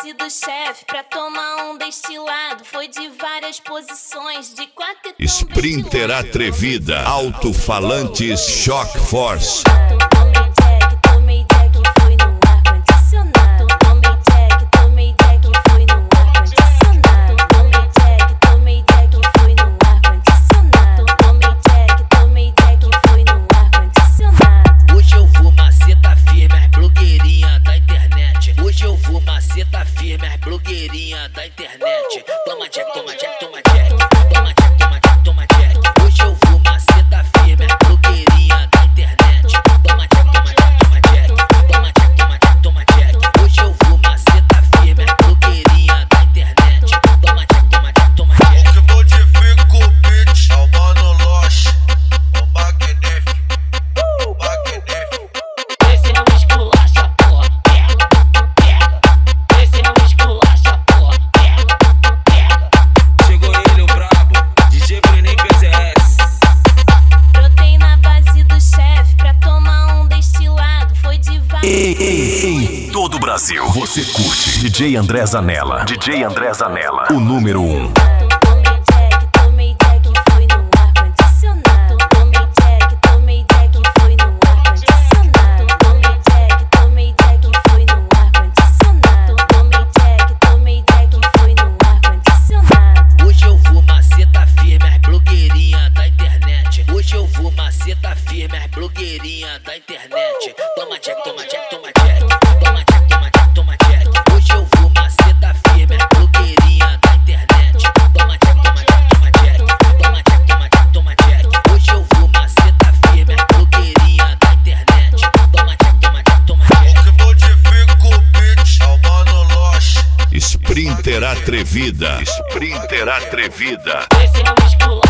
base do chefe pra tomar um destilado. Foi de várias posições, de 4 e Sprinter atrevida, alto-falantes Shock Force. Tomei Jack, fui no ar-condicionado. Tomei Jack, fui no ar-condicionado. Tomei Jack, fui no ar-condicionado. Tomei Jack, fui no ar-condicionado. Hoje eu vou maceta firme, as blogueirinha da internet. Hoje eu vou maceta firme, as blogueirinha da internet. Toma Jack, toma Jack, toma Jack. Toma Jack, toma Jack, toma Jack. Hoje eu vou maceta firme, as blogueirinha da internet. Toma Jack, toma Jack, toma Jack. Toma Jack, toma Jack, toma Jack. Hoje eu vou maceta firme, as blogueirinha da internet. Toma Jack, toma Jack, toma Jack. Que modifica o beat, é o Mano Loche, o magnífico, o magnífico. Esse é o esculacha, porra, pega, pega. Esse é o esculacha, porra, pega, pega. Chegou ele, o brabo, DJ Bruninho PCS. Brotei na base do chefe pra tomar um destilado. Foi de várias. Em todo o Brasil, você curte DJ André Zanella. DJ André Zanella, o número 1. Tomei Jack, fui no ar-condicionado. Tomei Jack, fui no ar-condicionado. Tomei Jack, fui no ar-condicionado. Tomei Jack, fui no ar-condicionado. Hoje eu vou maceta firme, as blogueirinha da internet. Hoje eu vou maceta firme, as blogueirinha da internet. Toma Jack, toma Jack, toma Jack. Toma Jack, toma Jack, toma Jack. Hoje eu vou maceta firme, as blogueirinha da internet. Toma Jack, toma Jack, toma Jack. Toma Jack, toma Jack, toma Jack. Hoje eu vou maceta firme, as blogueirinha da internet. Toma Jack, toma Jack, toma Jack. Que modifica o beat, é o Mano Loche. Sprinter atrevida, Sprinter atrevida. Esse é o esculacha.